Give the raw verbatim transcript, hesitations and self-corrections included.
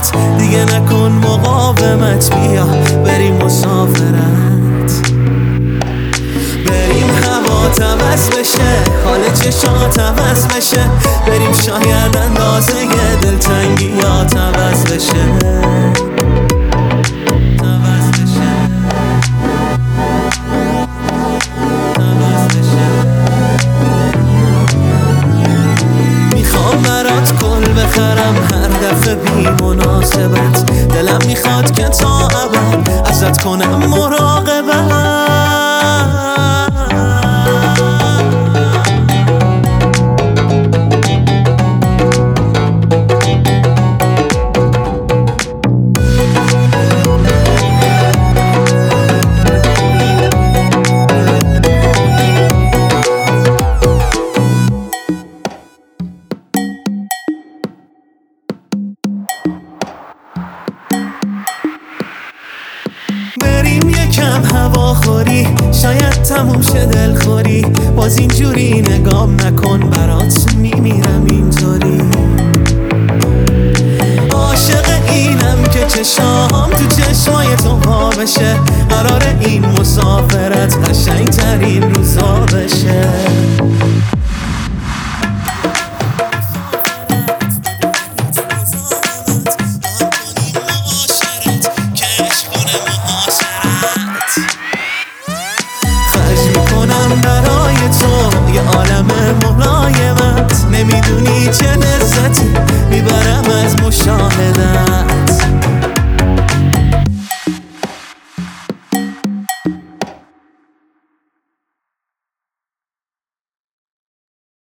راحت، دیگه نکن مقاومت، بیا بریم مسافرت. بریم هوا عوض بشه، حال چشات عوض بشه، بریم شاید اندازه دلتنگی یا عوض بشه. بخرم هر دفعه بی مناسبت، دلم میخواد که تا ابد ازت کنم مراقبت. بریم یکم هواخوری، شاید تموم شه دلخوری، باز اینجوری نگام نکن، برات میمیرم اینطوری. عاشق اینم که چشام تو چشمای تو وا بشه، قرار این مسافرت قشنگ ترین روزا بشه.